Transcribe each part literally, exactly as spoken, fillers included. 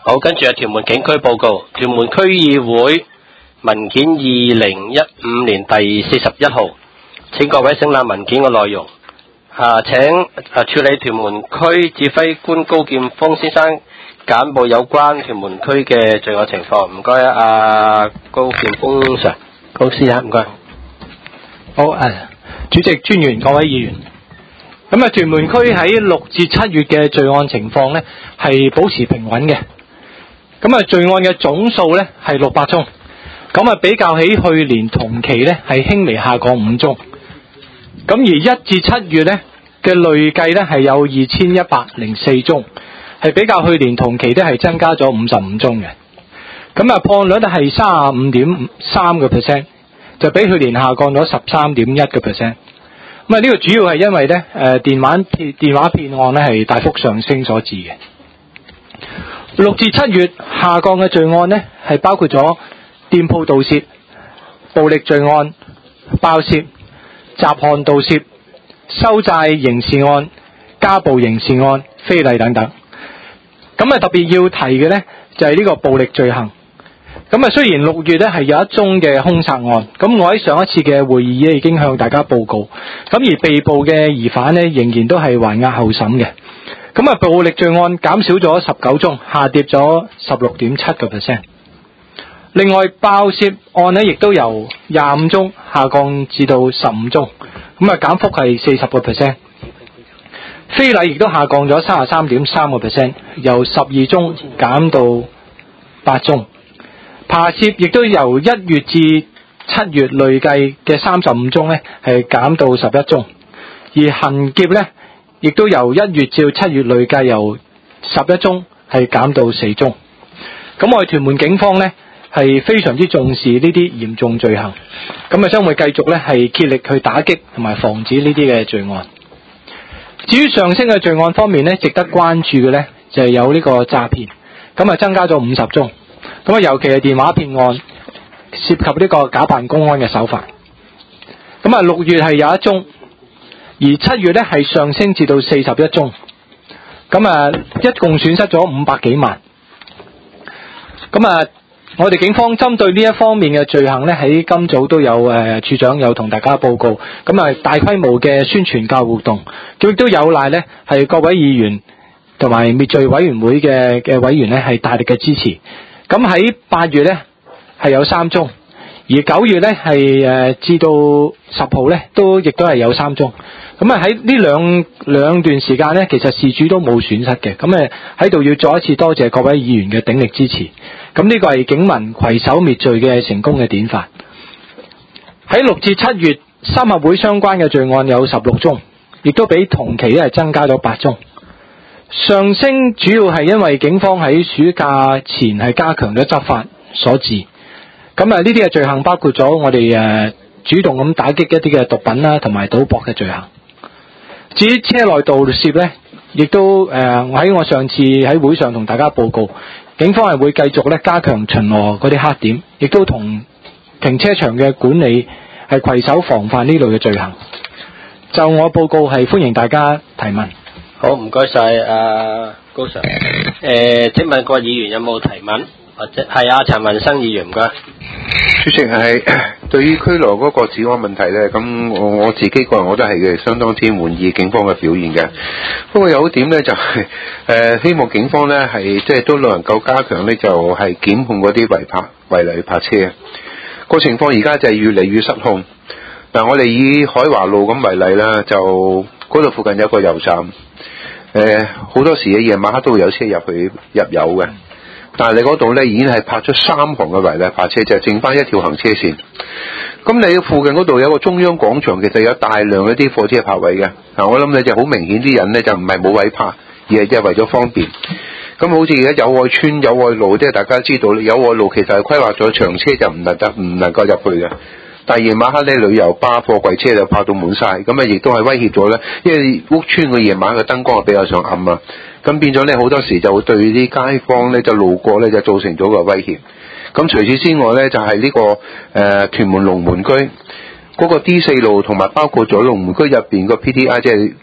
好，跟住係屯門警區報告，屯門區議會文件二零一五年第四十一號，請各位省覽文件嘅內容。啊，請啊處理屯門區指揮官高劍鋒先生簡報有關屯門區嘅罪案情況。唔該啊，高劍鋒 Sir， 高先生，唔該。 好誒，主席、專員、各位議員。咁啊，屯門區喺六至七月嘅罪案情況呢，係保持平穩嘅。咁啊，罪案嘅總數呢係六百宗，咁啊比較起去年同期呢係輕微下降五宗。咁而一至七月呢嘅累計呢係有二千一百零四宗，係比較去年同期呢係增加咗五十五宗嘅。咁啊，破案率係三十五點三個 percent， 就比去年下降咗十三點一個 percent。咁啊，呢個主要係因為呢誒電話騙電話騙案呢係大幅上升所致嘅。六至七月下降嘅罪案呢，係包括咗店鋪盜竊、暴力罪案、爆竊、雜項盜竊、收債刑事案、家暴刑事案、非禮等等。咁啊，特別要提嘅呢，就係呢個暴力罪行。咁啊，雖然六月呢係有一宗嘅兇殺案，咁我喺上一次嘅會議呢已經向大家報告。咁而被捕嘅疑犯呢，仍然都係還押候審嘅。咁啊，暴力罪案減少咗十九宗，下跌咗十六點七個 percent。另外，爆竊案呢亦都由廿五宗下降至到十五宗，咁啊減幅係四十個 percent。非禮亦都下降咗三十三點三個 percent，由十二宗減到八宗。扒竊亦都由一月至七月累計嘅三十五宗呢係減到十一宗，而行劫呢亦都由一月至七月累計由十一宗係減到四宗。咁我哋屯門警方呢係非常之重視呢啲嚴重罪行，咁啊將會繼續呢係竭力去打擊同埋防止呢啲嘅罪案。至於上升嘅罪案方面呢，值得關注嘅呢就係有呢個詐騙，咁啊增加咗五十宗。咁啊，尤其係電話騙案，涉及呢個假扮公安嘅手法。咁啊，六月係有一宗，而七月呢係上升至到四十一宗。咁啊，一共損失咗五百幾萬。咁啊，我哋警方針對呢一方面嘅罪行呢，喺今早都有誒處長有同大家報告。咁啊，大規模嘅宣傳教育活動，亦都有賴呢係各位議員同埋滅罪委員會嘅嘅委員呢係大力嘅支持。咁喺八月呢係有三宗，而九月呢係誒至到十號呢都亦都係有三宗。咁啊喺呢兩兩段時間呢，其實事主都冇損失嘅。咁誒喺度要再一次多謝各位議員嘅鼎力支持。咁呢個係警民攜手滅罪嘅成功嘅典範。喺六至七月，三合會相關嘅罪案有十六宗，亦都比同期係增加咗八宗。上升主要係因為警方喺暑假前係加強咗執法所致。咁啊，呢啲嘅罪行包括咗我哋誒主動咁打擊一啲嘅毒品啦，同埋賭博嘅罪行。至於車內盜竊呢，亦都誒我喺我上次喺會上同大家報告，警方係會繼續咧加強巡邏嗰啲黑點，亦都同停車場嘅管理係攜手防範呢類嘅罪行。就我報告係歡迎大家提問。 好，唔該晒啊高 Sir。誒，請問各位議員有冇提問？或者係啊陳文生議員，唔該。 主席係對於區內嗰個治安問題咧，咁我我自己個人我都係嘅相當之滿意警方嘅表現嘅。不過有一點咧就係、是、誒、呃、希望警方咧係即係都能夠加強咧就係、是、檢控嗰啲違泊違例泊車。個情況而家就係越嚟越失控。嗱、呃，我哋以海華路咁為例啦，就嗰度附近有個油站。誒好、呃、多時嘅夜晚黑都會有車入去入油嘅，但係你嗰度咧已經係泊咗三行嘅違例泊車，就剩翻一條行車線。咁你附近嗰度有個中央廣場，其實有大量一啲貨車泊位嘅。嗱、啊，我諗你就好明顯啲人咧就唔係冇位泊，而係即係為咗方便。咁好似而家友愛村、友愛路，即係大家知道友愛路其實係規劃咗長車就唔能得唔能夠入去嘅。但係夜晚黑咧，旅遊巴、貨櫃車就泊到滿晒，咁啊亦都係威脅咗咧。因為屋村嘅夜晚嘅燈光係比較上暗啊，咁變咗咧好多時就會對啲街坊咧就路過咧就造成咗個威脅。咁除此之外咧，就係、是、呢、這個誒、呃、屯門龍門居嗰、那個 D 四路同埋包括咗龍門居入邊個 P T I 即係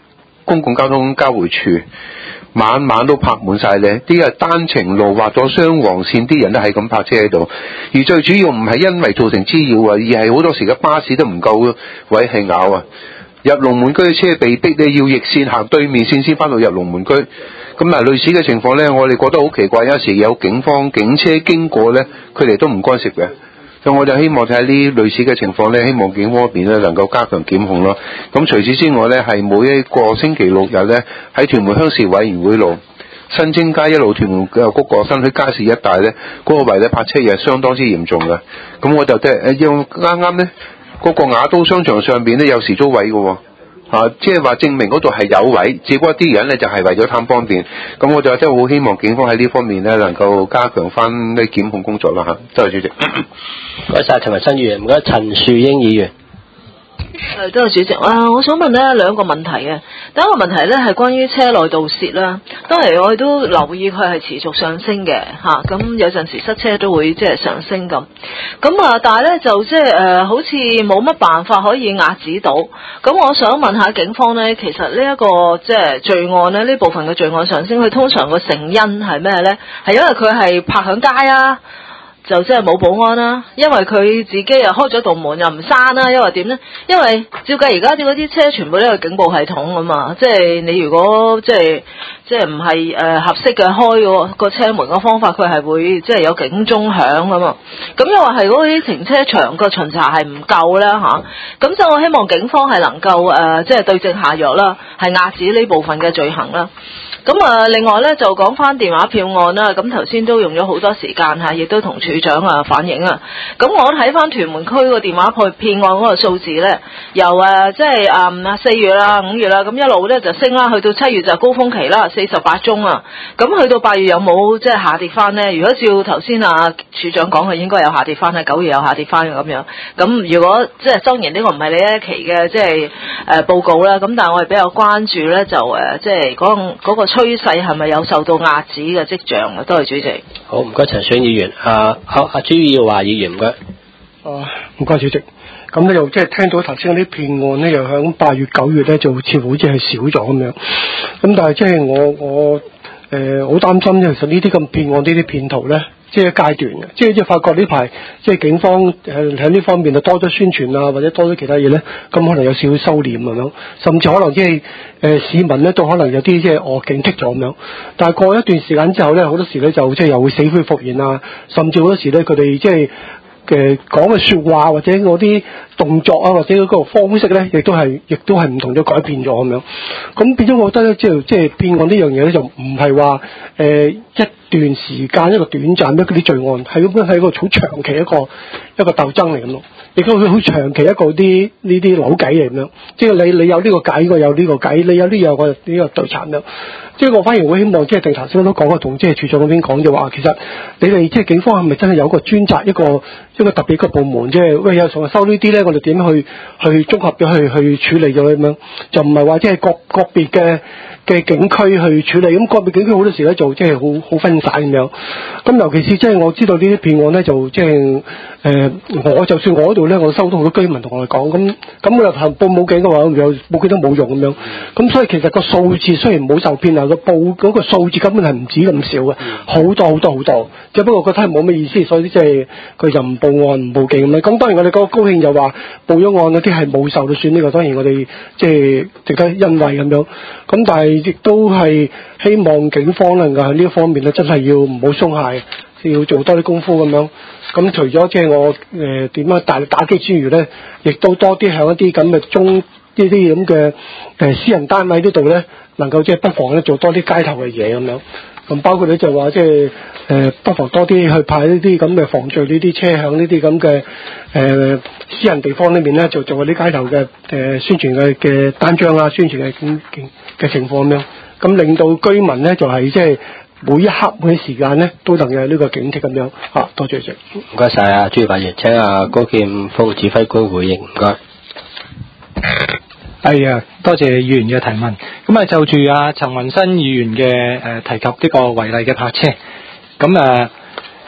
公共交通交匯處，晚晚都泊滿晒咧，啲係單程路劃咗雙黃線，啲人都係咁泊車喺度。而最主要唔係因為造成滋擾啊，而係好多時嘅巴士都唔夠位係咬啊。入龍門居嘅車被逼你要逆線行對面線先翻到入龍門居。咁嗱，類似嘅情況呢，我哋覺得好奇怪，有時有警方警車經過呢，佢哋都唔干涉嘅。咁我就希望睇下呢類似嘅情況呢，希望警方嗰邊呢能夠加強檢控咯。咁除此之外呢，係每一個星期六日呢，喺屯門鄉事委員會路新青街一路屯門嘅嗰個新墟街市一帶呢，嗰、那個位呢泊車又係相當之嚴重嘅。咁我就即係用啱啱呢嗰、那個雅都商場上邊呢，有時租位嘅喎。啊，即係話證明嗰度係有位，只不過啲人咧就係、是、為咗貪方便，咁我就真係好希望警方喺呢方面咧能夠加強翻啲檢控工作啦嚇。多謝主席。 唔該晒陳文新議員，唔該陳樹英議員。 誒，多謝主席啊！我想問咧兩個問題嘅。第一個問題咧係關於車內盜竊啦。當然我哋都留意佢係持續上升嘅嚇，咁、啊、有陣時塞車都會即係上升咁。咁啊，但係咧就即係誒，好似冇乜辦法可以壓止到。咁我想問下警方咧，其實呢、這、一個即係罪案咧，呢部分嘅罪案上升，佢通常個成因係咩咧？係因為佢係泊響街啊？就即係冇保安啦，因為佢自己又開咗道門又唔閂啦，因為點呢？因為照計而家啲嗰啲車全部都有警報系統啊嘛，即係你如果即係即係唔係誒合適嘅開個個車門嘅方法，佢係會即係有警鐘響啊嘛。咁又話係嗰啲停車場個巡查係唔夠啦吓，咁所以我希望警方係能夠誒、呃、即係對症下藥啦，係壓止呢部分嘅罪行啦。咁啊，另外咧就講翻電話票案啦。咁頭先都用咗好多時間嚇，亦都同處長啊反映啊。咁我睇翻屯門區個電話騙案嗰個數字咧，由誒即係誒四月啦、五月啦，咁一路咧就升啦，去到七月就高峰期啦，四十八宗啊。咁去到八月有冇即係下跌翻咧？如果照頭先啊處長講，佢應該有下跌翻，喺九月有下跌翻嘅咁樣。咁如果即係當然呢個唔係你一期嘅即係誒報告啦。咁但係我哋比較關注咧，就誒即係嗰嗰個趨勢係咪有受到壓止嘅跡象啊？多謝主席。 好，唔該陳選議員。啊，好，阿朱耀華議員唔該。 啊，唔該主席。咁咧又即係聽到頭先嗰啲騙案咧，又響八月九月咧就似乎好似係少咗咁樣。咁但係即係我我誒好擔心咧，其實呢啲咁騙案呢啲騙徒咧，即係階段嘅，即係即係發覺呢排即係警方誒喺呢方面就多咗宣傳啊，或者多咗其他嘢咧，咁可能有少少收斂咁樣，甚至可能即係誒市民咧都可能有啲即係哦警惕咗咁樣。但係過一段時間之後咧，好多時咧就即係又會死灰復燃啊，甚至好多時咧佢哋即係嘅講嘅説話或者嗰啲動作啊，或者嗰個方式咧，亦都係亦都係唔同咗改變咗咁樣。咁變咗，我覺得咧，即係即係騙案呢樣嘢咧，就唔係話誒一段時間一個短暫嘅嗰啲罪案，係咁樣係一個好長期一個一個鬥爭嚟咁咯。亦都好長期一個啲呢啲扭計嚟咁樣。即係你你有呢個計，我有呢個計，你有呢樣我有呢個對策咁樣。即係我反而會希望，即係定頭先我都講過，同即係處長嗰邊講就話，其實你哋即係警方係咪真係有個專責一個一個特別嘅部門，即係喂有時候收呢啲咧，我哋點去去綜合咗去去處理咗咁樣，就唔係話即係各個別嘅嘅警區去處理。咁個別警區好多時咧就即係好好分散咁樣。咁尤其是即係我知道呢啲騙案咧，就即係誒，我就算我嗰度咧，我收到好多居民同我哋講，咁咁我又報冇警嘅話，又報警都冇用咁樣。咁所以其實個數字雖然冇受騙啊，個報嗰個數字根本係唔止咁少嘅，好多好多好多。只不過覺得係冇乜意思，所以即係佢就唔報案唔報警咁樣。咁當然我哋嗰個高興就話報咗案嗰啲係冇受到損，呢個當然我哋即係值得欣慰咁樣。咁但係亦都係希望警方能夠喺呢一方面咧，真係要唔好鬆懈，要做多啲功夫咁樣。咁除咗即係我誒點樣大力打擊之餘咧，亦都多啲向一啲咁嘅中呢啲咁嘅誒私人單位呢度咧，能夠即係不妨咧做多啲街頭嘅嘢咁樣。咁包括咧就話即係誒不妨多啲去派呢啲咁嘅防罪呢啲車向呢啲咁嘅誒私人地方裏面咧，就做啲街頭嘅誒、呃、宣傳嘅嘅單張啊，宣傳嘅嘅情況咁樣。咁令到居民咧就係即係每一刻每一時間咧都能有呢個警惕咁樣嚇。多謝主席。 唔該晒啊，朱發言，請阿高劍鋒指揮官回應。唔該。 係啊，多謝議員嘅提問。咁啊，就住阿陳雲新議員嘅誒提及呢個違例嘅泊車，咁啊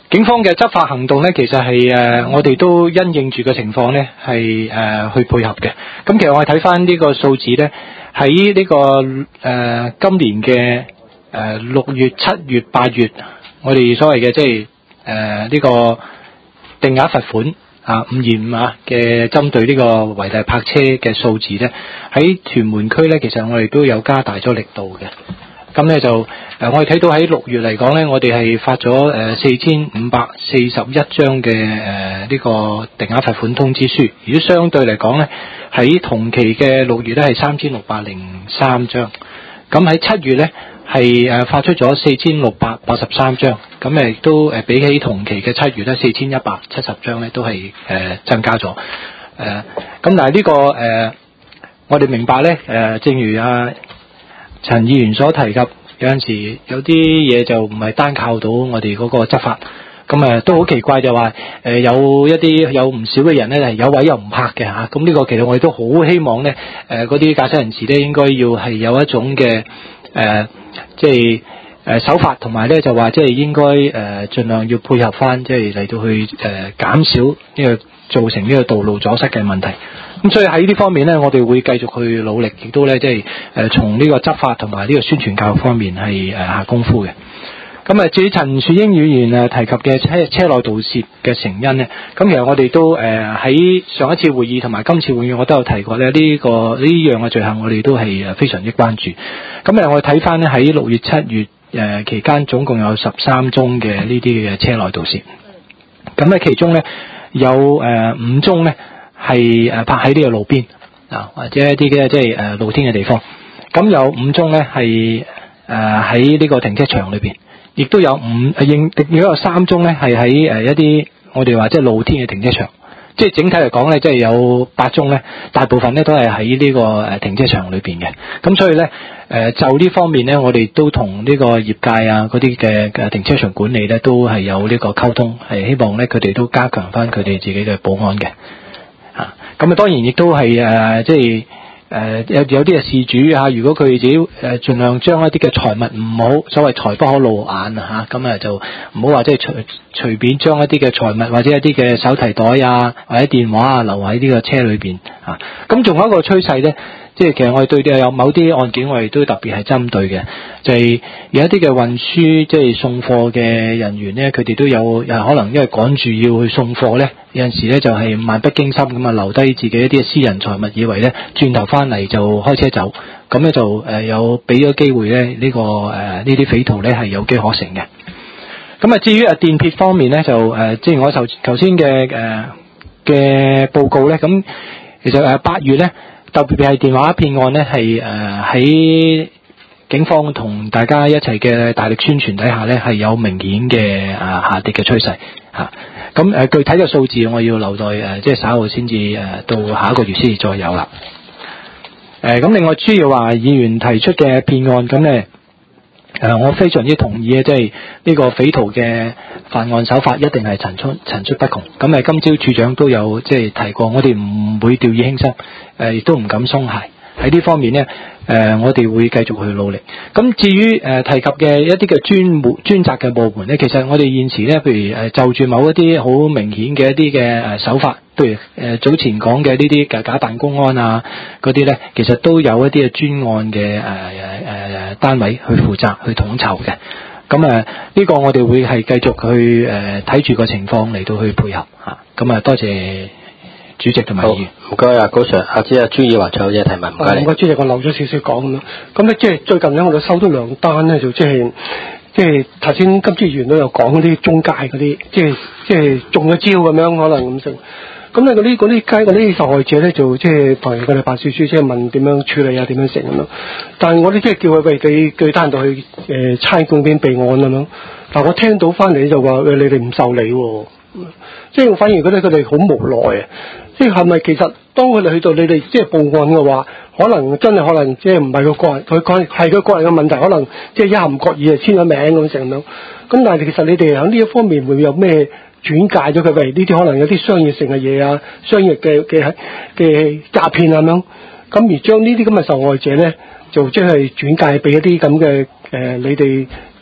警方嘅執法行動咧，其實係誒、呃、我哋都因應住個情況咧，係誒、呃、去配合嘅。咁其實我哋睇翻呢個數字咧，喺呢、這個誒、呃、今年嘅誒六月、七月、八月，我哋所謂嘅即係誒呢個定額罰款啊五二五啊嘅針對呢個違例泊車嘅數字咧，喺屯門區咧，其實我哋都有加大咗力度嘅。咁咧就誒、呃，我哋睇到喺六月嚟講咧，我哋係發咗誒四千五百四十一張嘅誒呢個定額罰款通知書。如果相對嚟講咧，喺同期嘅六月咧係三千六百零三張。咁喺七月咧係誒發出咗四千六百八十三張。咁誒亦都誒比起同期嘅七月咧四千一百七十張咧都係誒、呃、增加咗。誒、呃、咁但係呢、這個誒、呃、我哋明白咧誒、呃，正如啊陳議員所提及，有陣時有啲嘢就唔係單靠到我哋嗰個執法，咁誒都好奇怪就話誒有一啲有唔少嘅人咧係有位又唔泊嘅嚇，咁呢個其實我哋都好希望咧誒嗰啲駕駛人士咧應該要係有一種嘅誒即係誒守法，同埋咧就話即係應該誒盡量要配合翻，即係嚟到去誒減少呢個造成呢個道路阻塞嘅問題。咁所以喺呢方面咧，我哋會繼續去努力，亦都咧即係誒從呢個執法同埋呢個宣傳教育方面係誒下功夫嘅。咁啊，至於陳樹英議員誒提及嘅車車內盜竊嘅成因咧，咁其實我哋都誒喺上一次會議同埋今次會議我都有提過咧，呢個呢樣嘅罪行我哋都係誒非常之關注。咁誒我哋睇翻咧喺六月七月誒期間總共有十三宗嘅呢啲嘅車內盜竊，咁咧其中咧有誒五宗咧係誒泊喺呢個路邊啊，或者一啲嘅即係誒露天嘅地方。咁有五宗咧係誒喺呢個停車場裏邊，亦都有五應亦都有三宗咧係喺誒一啲我哋話即係露天嘅停車場。即係整體嚟講咧，即係有八宗咧，大部分咧都係喺呢個誒停車場裏邊嘅。咁所以咧誒就呢方面咧，我哋都同呢個業界啊嗰啲嘅嘅停車場管理咧都係有呢個溝通，係希望咧佢哋都加強翻佢哋自己嘅保安嘅。啊，咁啊當然亦都係誒即係誒有有啲嘅事主啊，如果佢哋自己誒盡量將一啲嘅財物唔好所謂財不可露眼啊嚇，咁啊就唔好話即係隨隨便將一啲嘅財物或者一啲嘅手提袋啊或者電話啊留喺呢個車裏邊啊。咁仲有一個趨勢咧，即係其實我哋對有某啲案件我哋都特別係針對嘅，就係、是、有一啲嘅運輸即係送貨嘅人員咧，佢哋都有有可能因為趕住要去送貨咧，有陣時咧就係漫不經心咁啊留低自己一啲私人財物，以為咧轉頭翻嚟就開車走，咁咧就誒有俾咗機會咧呢、這個誒呢啲匪徒咧係有機可乘嘅。咁啊至於啊電撇方面咧就誒，正如我頭頭先嘅誒嘅報告咧，咁其實誒八月咧。特別係電話騙案咧，係誒喺警方同大家一齊嘅大力宣傳底下咧，係有明顯嘅誒下跌嘅趨勢嚇。咁、啊、誒具體嘅數字我要留待誒即係稍後先至誒到下一個月先至再有啦。誒、啊、咁另外朱耀華議員提出嘅騙案咁咧。誒、呃，我非常之同意啊！即係呢個匪徒嘅犯案手法一定係層出層出不窮。咁誒，今朝處長都有即係提過，我哋唔會掉以輕心，誒、呃，亦都唔敢鬆懈。喺呢方面呢，誒、呃，我哋會繼續去努力。咁至於誒、呃、提及嘅一啲嘅專門專責嘅部門呢，其實我哋現時呢，譬如誒就住某一啲好明顯嘅一啲嘅誒手法，譬如誒、呃、早前講嘅呢啲嘅假扮公安啊嗰啲呢，其實都有一啲嘅專案嘅誒誒誒單位去負責去統籌嘅。咁誒呢個我哋會係繼續去誒睇住個情況嚟到去配合嚇。咁啊多謝主席同埋議員。 唔該啊，高 Sir， 阿姐阿朱以華仲有嘢提問，唔該你。 唔該，主席，我漏咗少少講咁樣。咁咧，即係最近咧，我哋收到兩單咧，就即係即係頭先今次議員都有講嗰啲中介嗰啲，即係即係中咗招咁樣，可能咁成。咁咧嗰啲嗰啲街嗰啲受害者咧，就即係朋友佢哋辦事處即係問點樣處理啊，點樣成咁樣。但係我哋即係叫佢喂，你佢單獨去誒差館邊備案咁樣。但係我聽到翻嚟就話誒，你哋唔受理喎。即係我反而覺得佢哋好無奈啊！即係係咪其實當佢哋去到你哋即係報案嘅話，可能真係可能即係唔係個個人，佢講係佢個人嘅問題，可能即係一下唔覺意啊簽咗名咁成咁。咁但係其實你哋喺呢一方面會有咩轉介咗佢？喂，呢啲可能有啲商業性嘅嘢啊，商業嘅嘅嘅詐騙啊咁樣。咁而將呢啲咁嘅受害者咧，就即係轉介俾一啲咁嘅誒你哋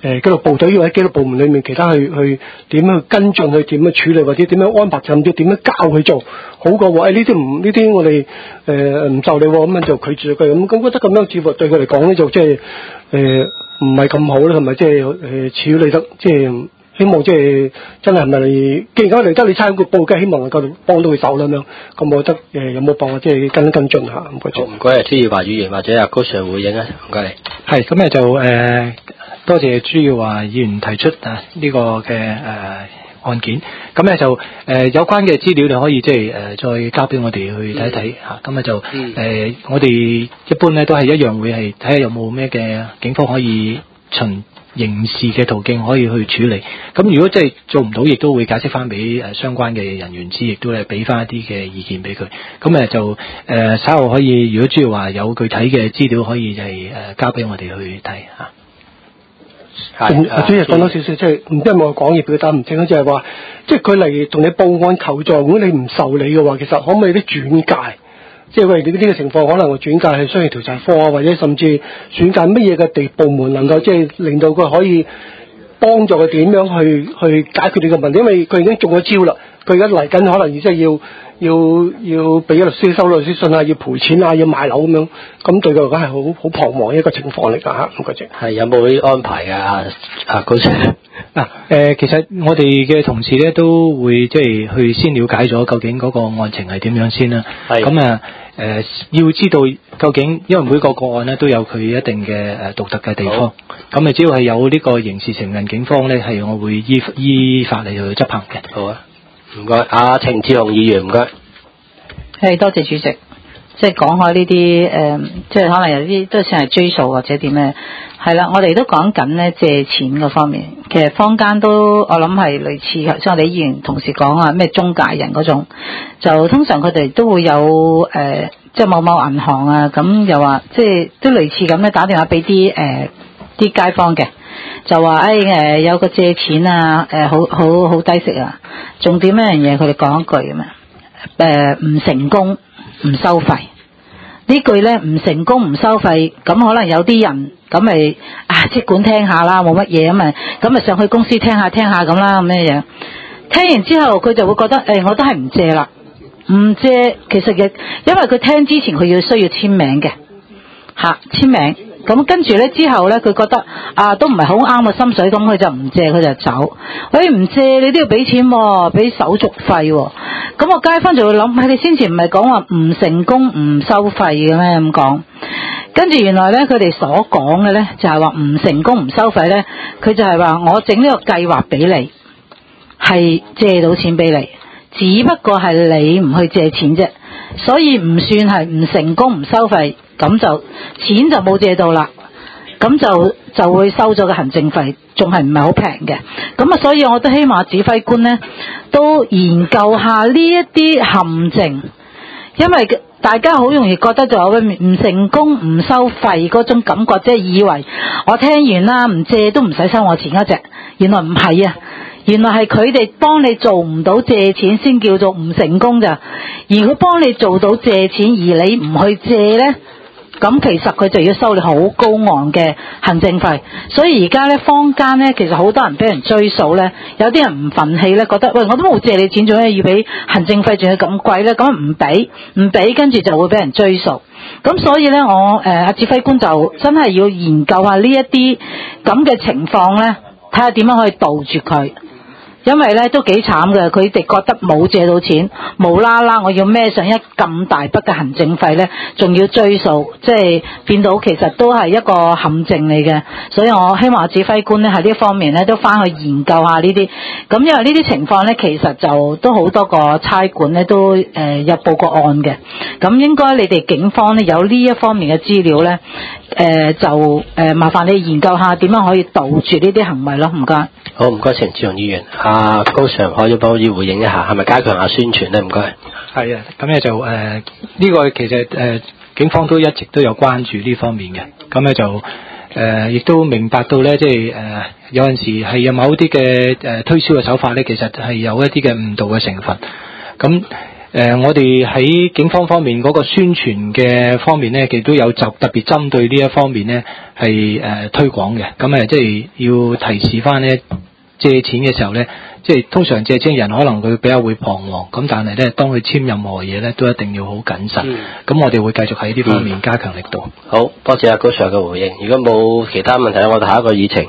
誒紀律部隊或者紀律部門裏面其他去去點樣去跟進，去點樣處理，或者點樣安排，甚至點樣教佢做，好過話誒呢啲唔呢啲我哋誒唔受理喎，咁樣就拒絕佢咁，咁覺得咁樣似乎對佢嚟講咧就即係誒唔係咁好啦，係咪即係誒處理得即係希望即係真係係咪既然嚟得你差個報嘅，希望能夠幫到佢手啦咁樣，咁我覺得誒有冇辦法即係跟跟進下唔該。 好唔該啊，朱耀華議員或者阿高 Sir 回應啊，唔該你。 係咁咧就誒、呃、多謝朱耀華議員提出啊呢、這個嘅誒、呃、案件，咁咧就誒、呃、有關嘅資料你可以即係誒再交俾我哋去睇一睇嚇，咁啊、嗯、就誒、 嗯呃、我哋一般咧都係一樣會係睇下有冇咩嘅警方可以循刑事嘅途徑可以去處理，咁如果真係做唔到，亦都會解釋翻俾誒相關嘅人員知，亦都係俾翻一啲嘅意見俾佢。咁誒就誒、呃、稍後可以，如果主要話有具體嘅資料，可以就係誒交俾我哋去睇嚇。 係，主要講多少少，即係唔知有冇講嘢表達唔清楚，就係話，即係佢嚟同你報案求助，如果你唔受理嘅話，其實可唔可以啲轉介？即係喂，你呢個情況可能會轉介係商業調查科啊，或者甚至轉介乜嘢嘅地部門能夠即係令到佢可以幫助佢點樣去去解決呢個問題，因為佢已經中咗招啦，佢而家嚟緊可能即係要要要俾律師收律師信啊，要賠錢啊，要賣樓咁樣，咁對佢嚟講係好好彷徨一個情況嚟㗎嚇，唔該謝。 係有冇安排㗎？啊啊高 Sir 嗱誒，其實我哋嘅同事咧都會即係去先了解咗究竟嗰個案情係點樣先啦。係咁啊誒，要知道究竟，因為每個個案咧都有佢一定嘅誒獨特嘅地方。咁啊，只要係有呢個刑事成分，警方咧係我會依依法嚟去執行嘅。 好啊，唔該。阿程志雄議員唔該。 係多謝主席。即係講開呢啲誒，即係可能有啲都算係追訴或者點咧，係啦，我哋都講緊咧借錢嗰方面，其實坊間都我諗係類似，頭先我哋議員同事講啊，咩中介人嗰種，就通常佢哋都會有誒、呃，即係某某銀行啊，咁又話即係都類似咁咧，打電話俾啲誒啲街坊嘅，就話誒誒有個借錢啊，誒好好好低息啊，重點一樣嘢佢哋講一句啊嘛，誒唔成功。唔收費呢句咧，唔成功唔收費，咁可能有啲人咁咪啊即管聽下啦，冇乜嘢咁咪咁咪上去公司聽下聽下咁啦，咁樣樣聽完之後佢就會覺得誒、欸、我都係唔借啦，唔借其實嘅，因為佢聽之前佢要需要簽名嘅吓簽名，咁跟住咧之後咧佢覺得啊都唔係好啱個心水，咁佢就唔借佢就走。喂，唔借你都要俾錢喎，俾手續費喎。咁我街坊就會諗，係你先前唔係講話唔成功唔收費嘅咩咁講？跟住原來咧佢哋所講嘅咧就係話唔成功唔收費咧，佢就係話我整呢個計劃俾你，係借到錢俾你，只不過係你唔去借錢啫，所以唔算係唔成功唔收費，咁就錢就冇借到啦。咁就就會收咗個行政費，仲係唔係好平嘅。咁啊，所以我都希望指揮官呢都研究下呢一啲陷阱，因為大家好容易覺得就唔成功唔收費嗰種感覺，即係以為我聽完啦，唔借都唔使收我錢嗰隻，原來唔係啊，原來係佢哋幫你做唔到借錢先叫做唔成功咋，而佢幫你做到借錢而你唔去借呢，咁其實佢就要收你好高昂嘅行政費，所以而家咧坊間咧其實好多人俾人追數咧，有啲人唔憤氣咧，覺得喂我都冇借你錢，做咩要俾行政費仲要咁貴咧？咁唔俾唔俾，跟住就會俾人追數。咁所以咧，我誒阿指揮官就真係要研究下呢一啲咁嘅情況咧，睇下點樣可以杜絕佢。因為咧都幾慘嘅，佢哋覺得冇借到錢，無啦啦我要孭上一咁大筆嘅行政費咧，仲要追數，即係變到其實都係一個陷阱嚟嘅。所以我希望指揮官咧喺呢一方面咧都翻去研究下呢啲。咁因為呢啲情況咧，其實就都好多個差館咧都誒、呃、有報過案嘅。咁應該你哋警方咧有呢一方面嘅資料咧，誒、呃、就誒、呃、麻煩你研究下點樣可以杜絕呢啲行為咯。唔該。 好，唔該，程志雄議員。啊，高 Sir 可以幫我回應一下，係咪加強下宣傳咧？唔該。 係啊，咁咧就誒呢、呃這個其實誒、呃、警方都一直都有關注呢方面嘅，咁咧就誒亦、呃、都明白到咧，即係誒有陣時係有某啲嘅誒推銷嘅手法咧，其實係有一啲嘅誤導嘅成分。咁誒、 呃、我哋喺警方方面嗰個宣傳嘅方面咧，亦都有就特別針對呢一方面咧係誒推廣嘅。咁誒即係要提示翻咧，借錢嘅時候咧，即係通常借錢人可能佢比較會彷徨，咁但係咧當佢簽任何嘢咧，都一定要好謹慎。咁、嗯、我哋會繼續喺呢方面加強力度。 好多謝阿高 Sir 嘅回應。如果冇其他問題咧，我哋下一個議程。